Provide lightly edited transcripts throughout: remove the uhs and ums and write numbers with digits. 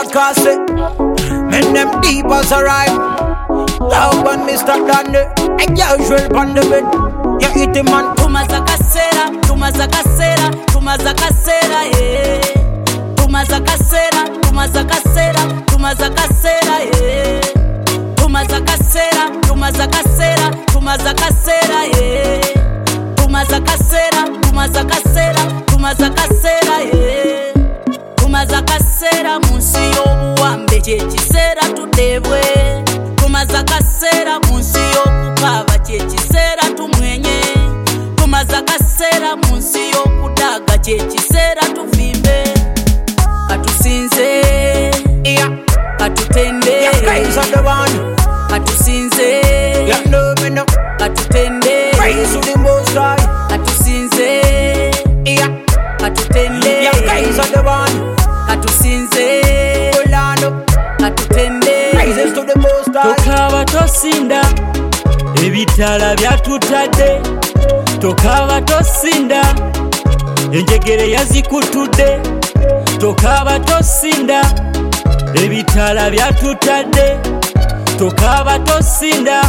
Kamikaze. Men them deep as a rhyme. Love one Mr. Dandy. A usual on the bed. You eat him man. Tumazakasera, tumazakasera, tumazakasera, yeah. Tumazakasera, tumazakasera, tumazakasera, yeah. Tumazakasera, tumazakasera, tumazakasera, yeah. Tumazakasera, tumazakasera, tumazakasera, yeah. Tumazakasera munsi y'obuwambe kyekisera tudebwe. Tumazakasera munsi y'okukaba kyekisera tumwenye. Tumazakasera munsi y'okudaga kyekisera tuvimbe. Katusinze, Yeah. katutende, Yeah, guys on the one. katusinze, Yeah, no, me no. katutende, Praise to the Most High. katusinze, Yeah. katutende, Yeah, guys on the one. katusinze, Orlando. katutende. Praises to the Most High. Tokaba tosinda ebitala byatutadde, tokaba tosinda enjegere yazikutudde, tokaba tosinda ebitala byatutadde, tokaba tosinda.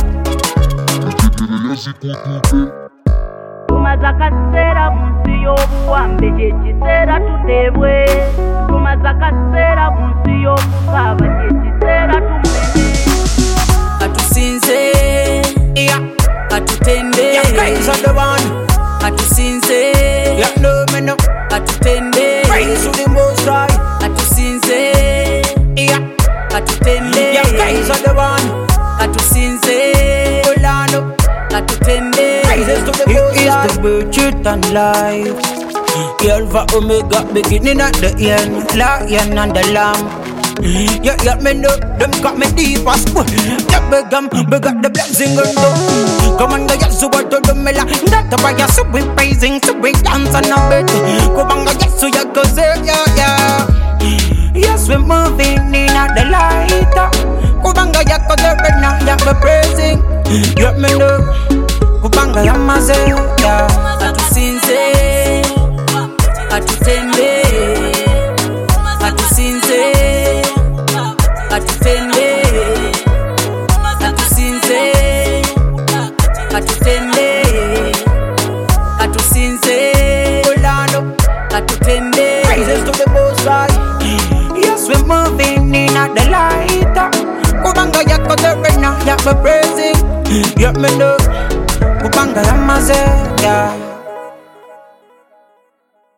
Tumazakasera munsi y'obuwambe kyekisera tutebwe. Tumazakasera munsi y'okukaba kyekisera tumenye. Katusinze, Yeah. katutende, Yeah, guys on the one. katusinze, Yeah, no, me no. katutende, Praise to the Most High. katusinze, Yeah. katutende, Yeah, guys on the one. katusinze, Orlando. katutende. Praises to the Most High. He is the bird, truth and life. Alpha Omega, beginning at the end. Lion and the lamb. Yeah, me know them got me deep as well. Yeah, we got the blessing on them. Come on, yes, so what to do me like that? Why you so we praising, so we dance and a bit. Come on, yes, so you go say, yeah. Yes, we moving in at the light. Come on, yes, go there right now, yeah, we praising. Yeah, me know. Come on, yeah. Katusinze, katutende, katusinze, katutende, katusinze, katutende, katusinze, Orlando. katutende. Praises to the Most High. Yes, we're moving in at the light. Kubanga yako the right now, yeah, we're praising. Yeah, me know. Kubanga yamaze, yeah.